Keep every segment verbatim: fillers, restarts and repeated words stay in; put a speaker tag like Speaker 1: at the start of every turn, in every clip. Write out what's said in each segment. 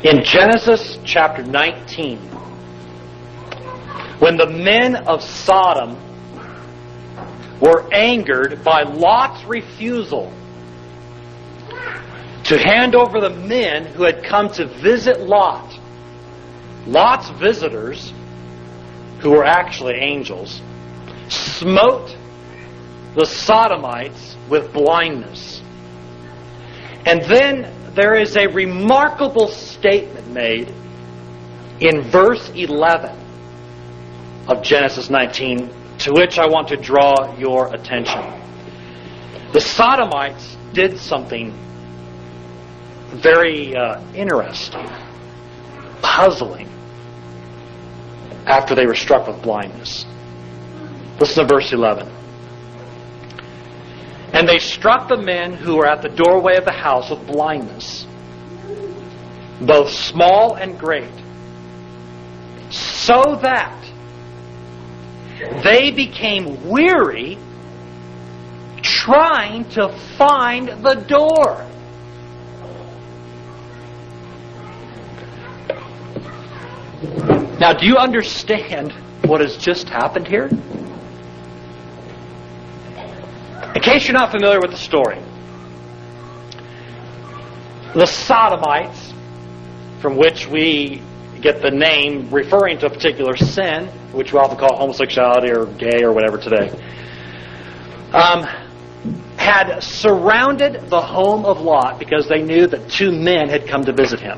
Speaker 1: In Genesis chapter nineteen, when the men of Sodom were angered by Lot's refusal to hand over the men who had come to visit Lot, Lot's visitors, who were actually angels, smote the Sodomites with blindness. And then there is a remarkable statement made in verse eleven of Genesis nineteen, to which I want to draw your attention. The Sodomites did something very uh, interesting, puzzling, after they were struck with blindness. Listen to verse eleven. And they struck the men who were at the doorway of the house with blindness, both small and great, so that they became weary trying to find the door. Now, do you understand what has just happened here? In case you're not familiar with the story, the Sodomites, from which we get the name referring to a particular sin, which we often call homosexuality or gay or whatever today, um, had surrounded the home of Lot because they knew that two men had come to visit him.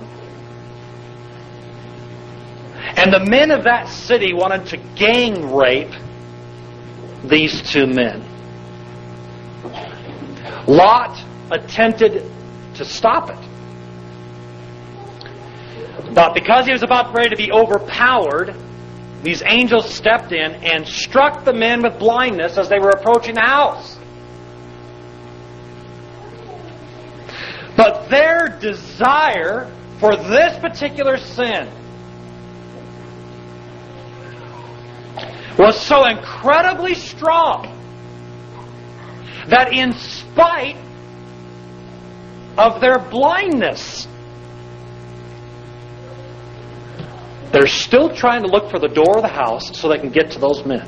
Speaker 1: And the men of that city wanted to gang rape these two men. Lot attempted to stop it. But because he was about ready to be overpowered, these angels stepped in and struck the men with blindness as they were approaching the house. But their desire for this particular sin was so incredibly strong that in spite of their blindness, they're still trying to look for the door of the house so they can get to those men.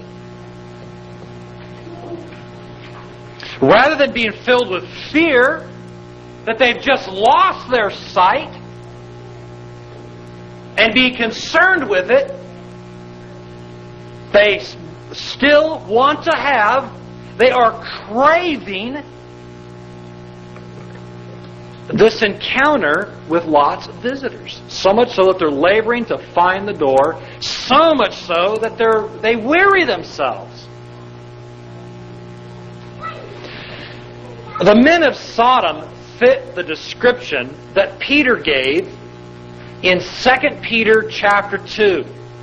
Speaker 1: Rather than being filled with fear that they've just lost their sight and be concerned with it, they still want to have, they are craving this encounter with Lot's visitors. So much so that they're laboring to find the door. So much so that they're they weary themselves. The men of Sodom fit the description that Peter gave in Second Peter chapter two.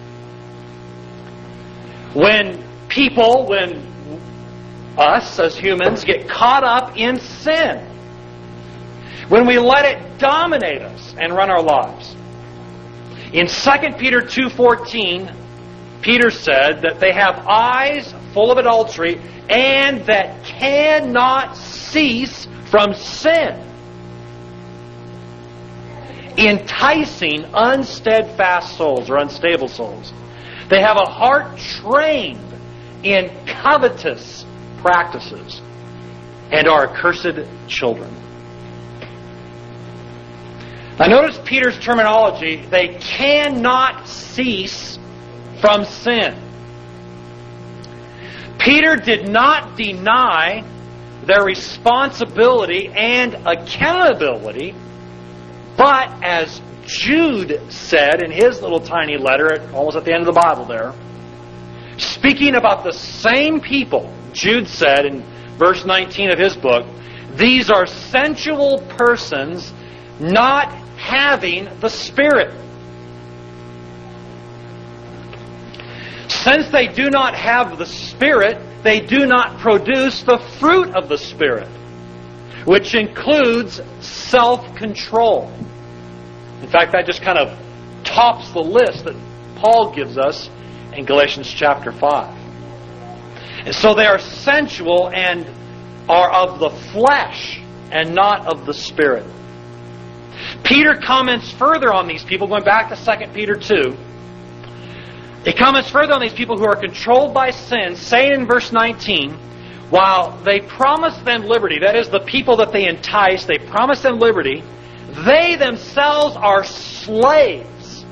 Speaker 1: When people, when us as humans get caught up in sin, when we let it dominate us and run our lives. In Second Peter two fourteen, Peter said that they have eyes full of adultery and that cannot cease from sin, enticing unsteadfast souls or unstable souls. They have a heart trained in covetous practices and are accursed children. Now notice Peter's terminology. They cannot cease from sin. Peter did not deny their responsibility and accountability, but as Jude said in his little tiny letter, almost at the end of the Bible there, speaking about the same people, Jude said in verse nineteen of his book, these are sensual persons not having the Spirit. Since they do not have the Spirit, they do not produce the fruit of the Spirit, which includes self-control. In fact, that just kind of tops the list that Paul gives us in Galatians chapter five. And so they are sensual and are of the flesh and not of the Spirit. Peter comments further on these people, going back to Second Peter two. He comments further on these people who are controlled by sin, saying in verse nineteen, while they promise them liberty, that is, the people that they entice, they promise them liberty, they themselves are slaves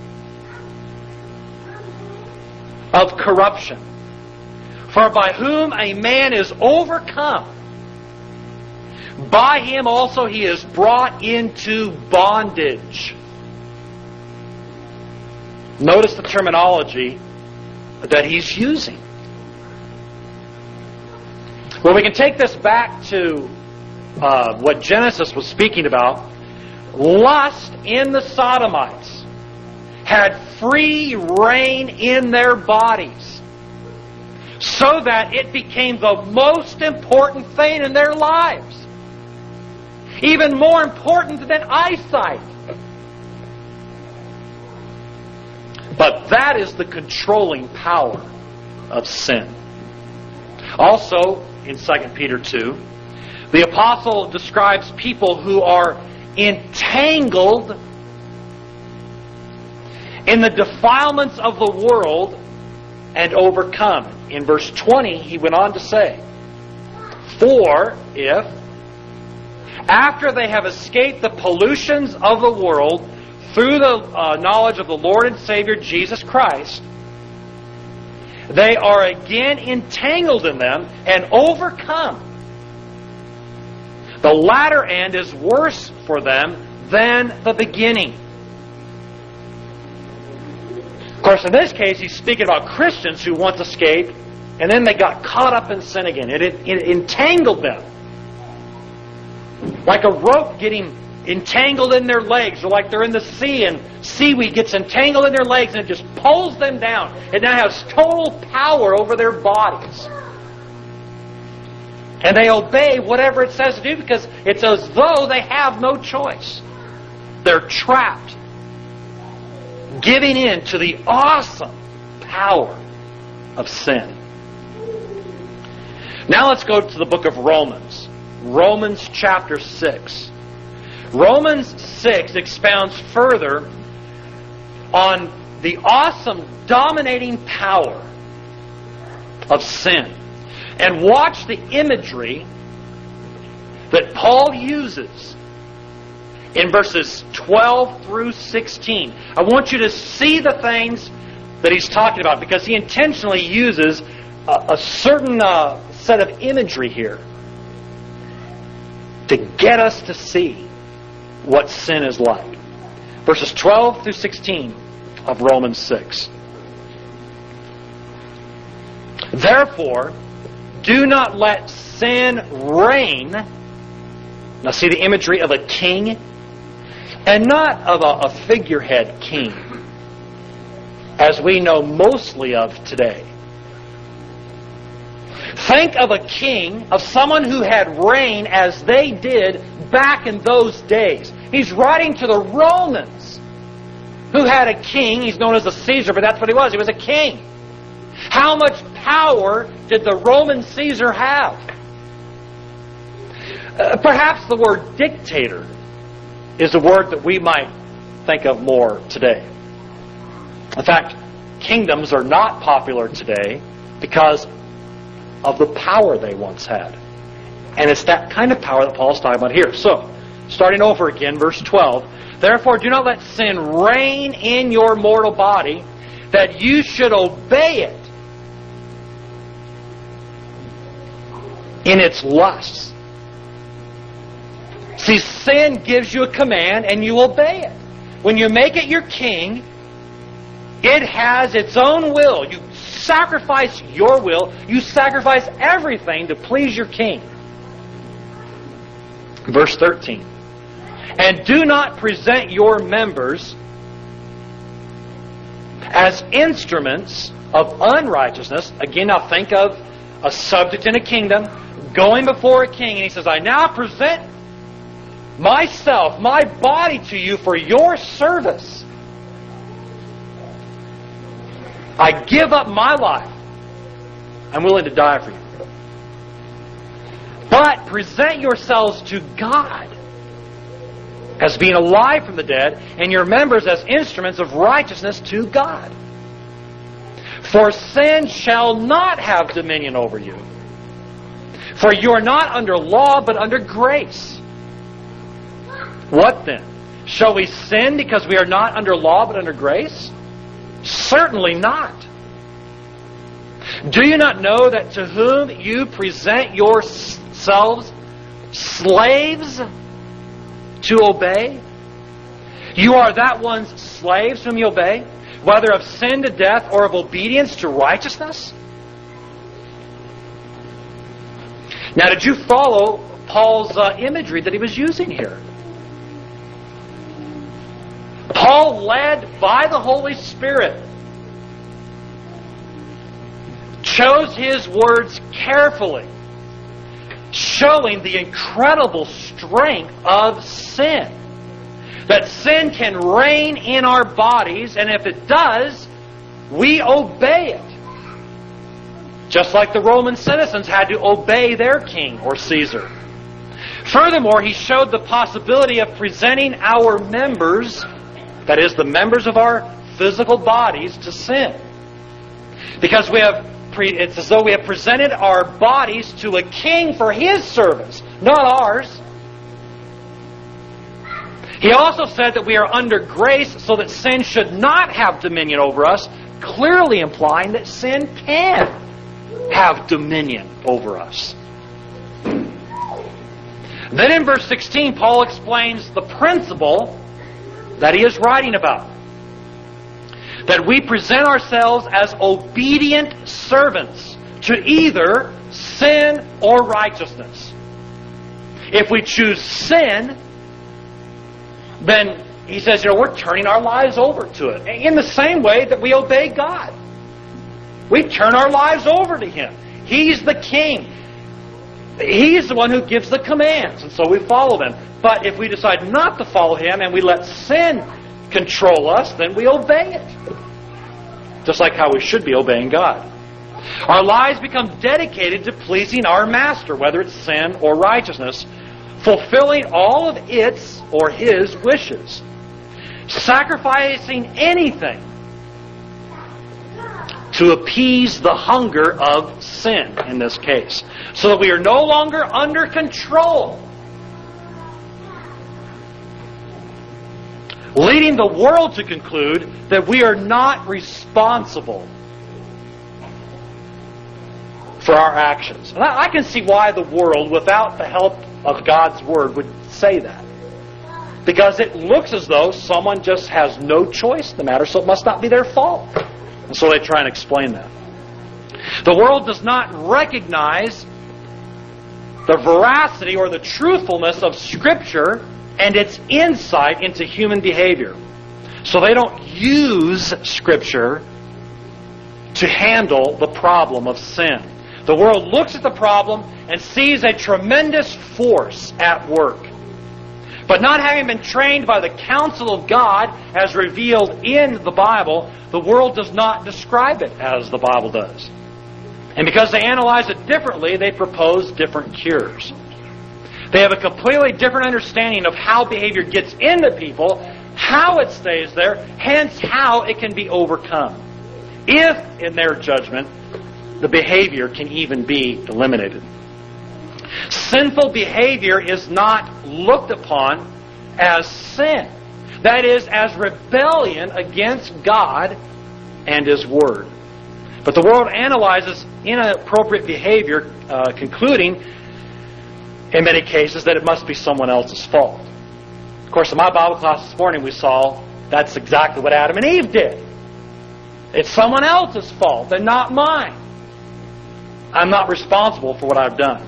Speaker 1: of corruption. For by whom a man is overcome, by him also he is brought into bondage. Notice the terminology that he's using. Well, we can take this back to uh, what Genesis was speaking about. Lust in the Sodomites had free reign in their bodies, so that it became the most important thing in their lives. Even more important than eyesight. But that is the controlling power of sin. Also, in Second Peter two, the apostle describes people who are entangled in the defilements of the world and overcome. In verse twenty, he went on to say, for if, after they have escaped the pollutions of the world through the uh, knowledge of the Lord and Savior Jesus Christ, they are again entangled in them and overcome, the latter end is worse for them than the beginning. Of course, in this case, he's speaking about Christians who once escaped, and then they got caught up in sin again. It, it, it entangled them. Like a rope getting entangled in their legs, or like they're in the sea and seaweed gets entangled in their legs and it just pulls them down. It now has total power over their bodies. And they obey whatever it says to do because it's as though they have no choice. They're trapped, giving in to the awesome power of sin. Now let's go to the book of Romans. Romans chapter six. Romans six expounds further on the awesome dominating power of sin. And watch the imagery that Paul uses in verses twelve through sixteen. I want you to see the things that he's talking about because he intentionally uses a, a certain uh, set of imagery here to get us to see what sin is like. Verses twelve through sixteen of Romans six. Therefore, do not let sin reign. Now see the imagery of a king, and not of a, a figurehead king, as we know mostly of today. Think of a king, of someone who had reign as they did back in those days. He's writing to the Romans, who had a king. He's known as a Caesar, but that's what he was. He was a king. How much power did the Roman Caesar have? Uh, perhaps the word dictator is a word that we might think of more today. In fact, kingdoms are not popular today because of the power they once had. And it's that kind of power that Paul's talking about here. So, starting over again, verse twelve. Therefore, do not let sin reign in your mortal body, that you should obey it in its lusts. See, sin gives you a command and you obey it. When you make it your king, it has its own will. You sacrifice your will. You sacrifice everything to please your king. Verse thirteen. And do not present your members as instruments of unrighteousness. Again, now think of a subject in a kingdom going before a king, and he says, I now present myself, my body to you for your service. I give up my life. I'm willing to die for you. But present yourselves to God as being alive from the dead, and your members as instruments of righteousness to God. For sin shall not have dominion over you. For you are not under law, but under grace. What then? Shall we sin because we are not under law, but under grace? Certainly not. Do you not know that to whom you present yourselves slaves to obey, you are that one's slaves whom you obey, whether of sin to death or of obedience to righteousness? Now, did you follow Paul's uh, imagery that he was using here? Paul, led by the Holy Spirit, chose his words carefully, showing the incredible strength of sin. That sin can reign in our bodies, and if it does, we obey it. Just like the Roman citizens had to obey their king or Caesar. Furthermore, he showed the possibility of presenting our members, that is, the members of our physical bodies, to sin. Because we have pre- it's as though we have presented our bodies to a king for his service, not ours. He also said that we are under grace so that sin should not have dominion over us, clearly implying that sin can have dominion over us. Then in verse sixteen, Paul explains the principle that he is writing about. That we present ourselves as obedient servants to either sin or righteousness. If we choose sin, then he says, you know, we're turning our lives over to it. In the same way that we obey God. We turn our lives over to Him. He's the King. He's the one who gives the commands, and so we follow them. But if we decide not to follow Him and we let sin control us, then we obey it. Just like how we should be obeying God. Our lives become dedicated to pleasing our Master, whether it's sin or righteousness, fulfilling all of its or His wishes, sacrificing anything to appease the hunger of sin in this case, so that we are no longer under control, leading the world to conclude that we are not responsible for our actions. And I, I can see why the world, without the help of God's Word, would say that. Because it looks as though someone just has no choice in the matter, so it must not be their fault. And so they try and explain that. The world does not recognize the veracity or the truthfulness of Scripture and its insight into human behavior. So they don't use Scripture to handle the problem of sin. The world looks at the problem and sees a tremendous force at work. But not having been trained by the counsel of God as revealed in the Bible, the world does not describe it as the Bible does. And because they analyze it differently, they propose different cures. They have a completely different understanding of how behavior gets into people, how it stays there, hence how it can be overcome. If, in their judgment, the behavior can even be eliminated. Sinful behavior is not looked upon as sin. That is, as rebellion against God and His Word. But the world analyzes inappropriate behavior, uh, concluding, in many cases, that it must be someone else's fault. Of course, in my Bible class this morning, we saw that's exactly what Adam and Eve did. It's someone else's fault and not mine. I'm not responsible for what I've done.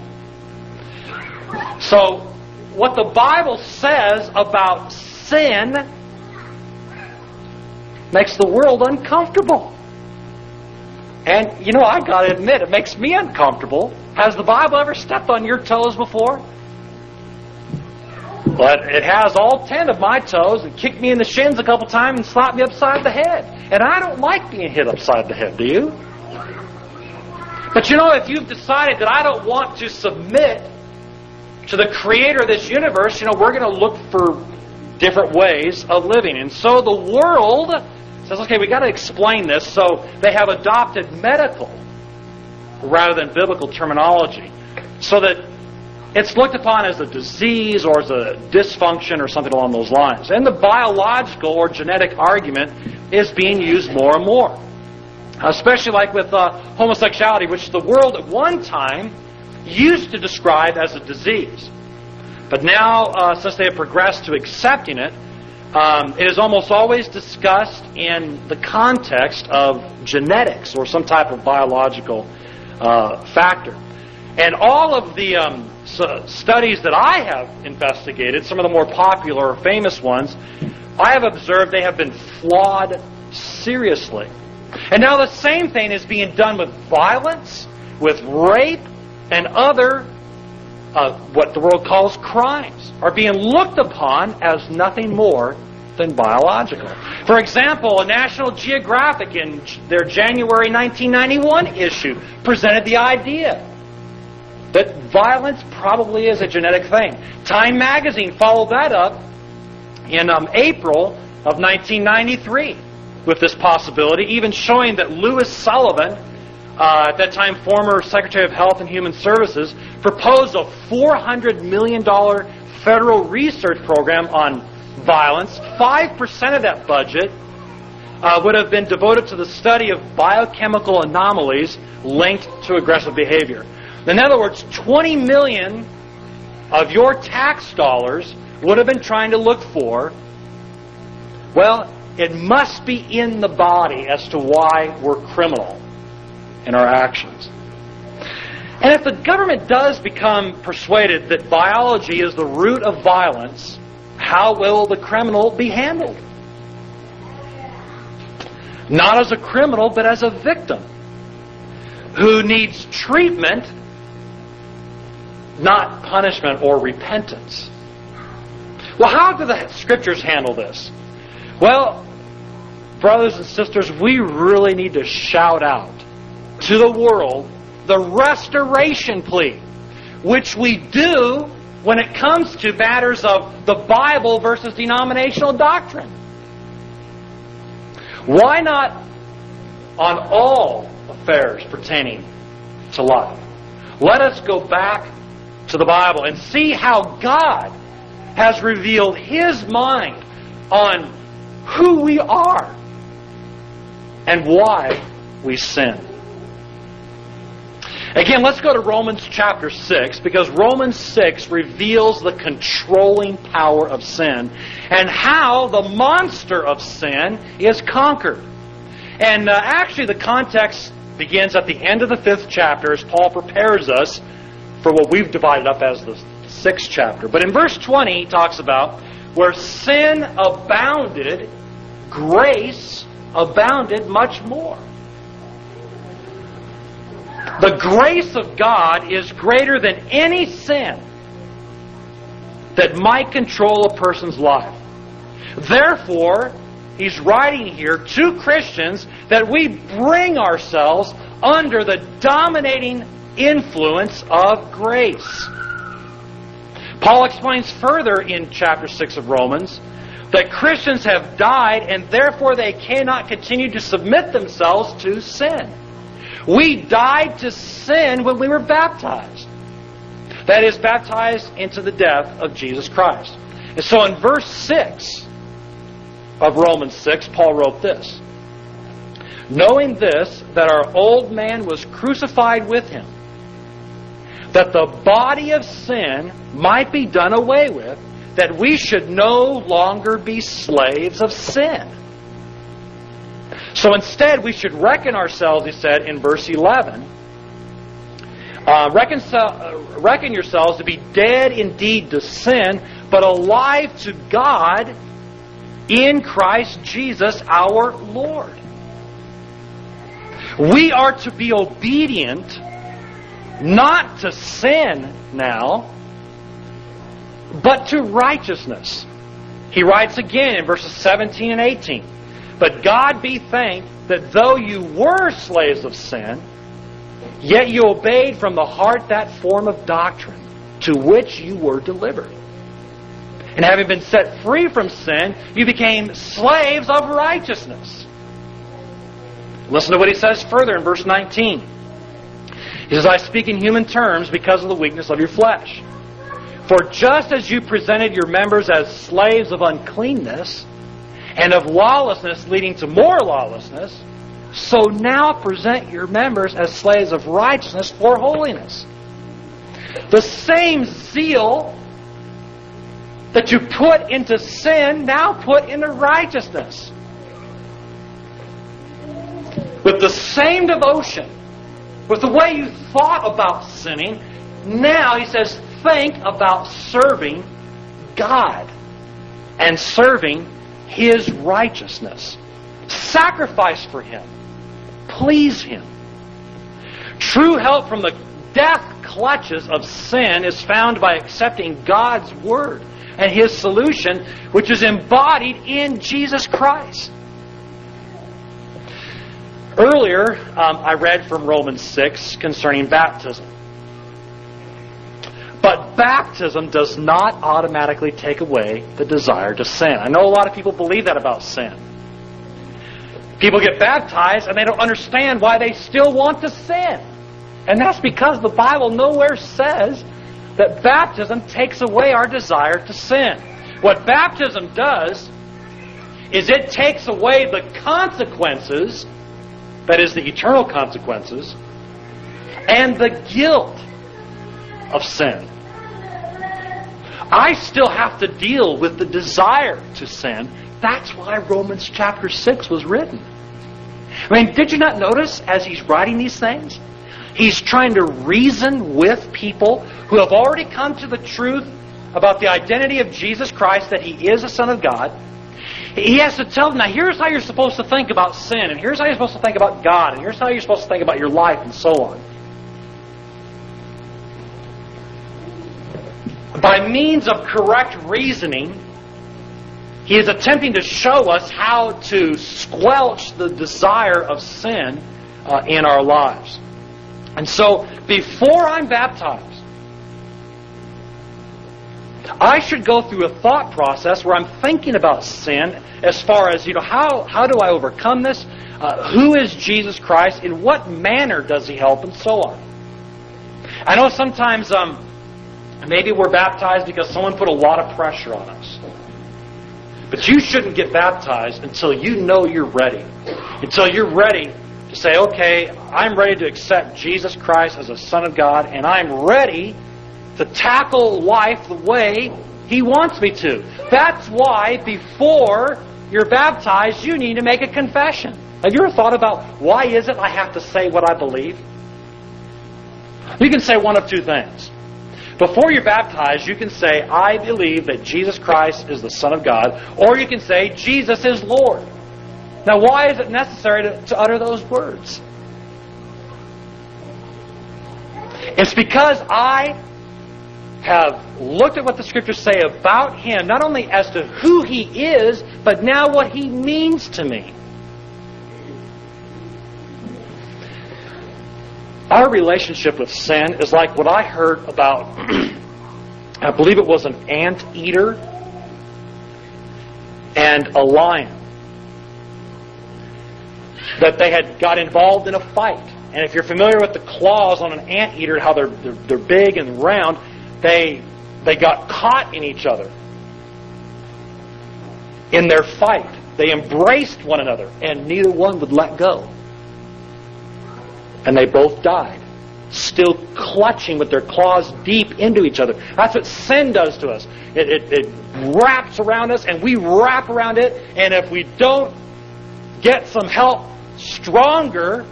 Speaker 1: So, what the Bible says about sin makes the world uncomfortable. And, you know, I've got to admit, it makes me uncomfortable. Has the Bible ever stepped on your toes before? But it has all ten of my toes and kicked me in the shins a couple times and slapped me upside the head. And I don't like being hit upside the head, do you? But you know, if you've decided that I don't want to submit to the Creator of this universe, you know, we're going to look for different ways of living. And so the world says, okay, we got to explain this, so they have adopted medical rather than biblical terminology, so that it's looked upon as a disease or as a dysfunction or something along those lines. And the biological or genetic argument is being used more and more, especially like with uh, homosexuality, which the world at one time used to describe as a disease. But now, uh, since they have progressed to accepting it, um, it is almost always discussed in the context of genetics or some type of biological uh, factor. And all of the um, so studies that I have investigated, some of the more popular or famous ones, I have observed they have been flawed seriously. And now the same thing is being done with violence, with rape, and other, uh, what the world calls crimes, are being looked upon as nothing more than biological. For example, a National Geographic in their January nineteen ninety-one issue presented the idea that violence probably is a genetic thing. Time magazine followed that up in um, April of nineteen ninety-three with this possibility, even showing that Louis Sullivan, uh, at that time former Secretary of Health and Human Services, proposed a four hundred million dollars federal research program on violence. five percent of that budget uh, would have been devoted to the study of biochemical anomalies linked to aggressive behavior. In other words, twenty million of your tax dollars would have been trying to look for, well, it must be in the body as to why we're criminal in our actions. And if the government does become persuaded that biology is the root of violence, how will the criminal be handled? Not as a criminal, but as a victim who needs treatment, not punishment or repentance. Well, how do the Scriptures handle this? Well, brothers and sisters, we really need to shout out to the world the restoration plea, which we do when it comes to matters of the Bible versus denominational doctrine. Why not on all affairs pertaining to life? Let us go back to the Bible and see how God has revealed His mind on who we are and why we sin. Again, let's go to Romans chapter six, because Romans six reveals the controlling power of sin and how the monster of sin is conquered. And uh, actually the context begins at the end of the fifth chapter as Paul prepares us for what we've divided up as the sixth chapter. But in verse twenty, he talks about where sin abounded, grace abounded much more. The grace of God is greater than any sin that might control a person's life. Therefore, he's writing here to Christians that we bring ourselves under the dominating influence of grace. Paul explains further in chapter six of Romans that Christians have died and therefore they cannot continue to submit themselves to sin. We died to sin when we were baptized. That is, baptized into the death of Jesus Christ. And so in verse six of Romans six, Paul wrote this: knowing this, that our old man was crucified with him, that the body of sin might be done away with, that we should no longer be slaves of sin. So instead, we should reckon ourselves, he said in verse eleven, uh, reckon, uh, reckon yourselves to be dead indeed to sin, but alive to God in Christ Jesus our Lord. We are to be obedient, not to sin now, but to righteousness. He writes again in verses seventeen and eighteen, but God be thanked that though you were slaves of sin, yet you obeyed from the heart that form of doctrine to which you were delivered. And having been set free from sin, you became slaves of righteousness. Listen to what he says further in verse nineteen. He says, I speak in human terms because of the weakness of your flesh. For just as you presented your members as slaves of uncleanness and of lawlessness leading to more lawlessness, so now present your members as slaves of righteousness for holiness. The same zeal that you put into sin, now put into righteousness. With the same devotion, with the way you thought about sinning, now he says, think about serving God and serving His righteousness. Sacrifice for Him. Please Him. True help from the death clutches of sin is found by accepting God's Word and His solution, which is embodied in Jesus Christ. Earlier, um, I read from Romans six concerning baptism. But baptism does not automatically take away the desire to sin. I know a lot of people believe that about sin. People get baptized and they don't understand why they still want to sin. And that's because the Bible nowhere says that baptism takes away our desire to sin. What baptism does is it takes away the consequences, that is the eternal consequences, and the guilt of sin. I still have to deal with the desire to sin. That's why Romans chapter six was written. I mean, did you not notice as he's writing these things, he's trying to reason with people who have already come to the truth about the identity of Jesus Christ, that He is the Son of God. He has to tell them, now here's how you're supposed to think about sin, and here's how you're supposed to think about God, and here's how you're supposed to think about your life, and so on. By means of correct reasoning, he is attempting to show us how to squelch the desire of sin uh, in our lives. And so, before I'm baptized, I should go through a thought process where I'm thinking about sin as far as, you know, how, how do I overcome this? Uh, who is Jesus Christ? In what manner does He help? And so on. I know sometimes um, maybe we're baptized because someone put a lot of pressure on us. But you shouldn't get baptized until you know you're ready. Until you're ready to say, okay, I'm ready to accept Jesus Christ as a Son of God, and I'm ready to tackle life the way He wants me to. That's why before you're baptized, you need to make a confession. Have you ever thought about, why is it I have to say what I believe? You can say one of two things. Before you're baptized, you can say, I believe that Jesus Christ is the Son of God, or you can say, Jesus is Lord. Now, why is it necessary to, to utter those words? It's because I have looked at what the Scriptures say about Him, not only as to who He is, but now what He means to me. Our relationship with sin is like what I heard about, I believe it was an anteater and a lion. That they had got involved in a fight. And if you're familiar with the claws on an anteater, how they're, they're, they're big and round, they, they got caught in each other in their fight. They embraced one another, and neither one would let go. And they both died, still clutching with their claws deep into each other. That's what sin does to us. It, it, it wraps around us, and we wrap around it, and if we don't get some help stronger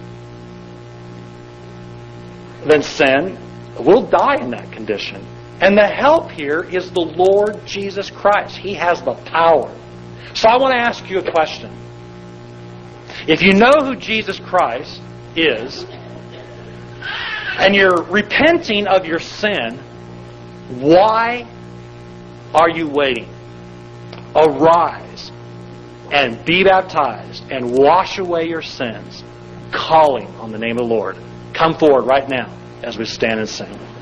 Speaker 1: than sin, we'll die in that condition. And the help here is the Lord Jesus Christ. He has the power. So I want to ask you a question. If you know who Jesus Christ is, and you're repenting of your sin, why are you waiting? Arise and be baptized and wash away your sins, calling on the name of the Lord. Come forward right now as we stand and sing.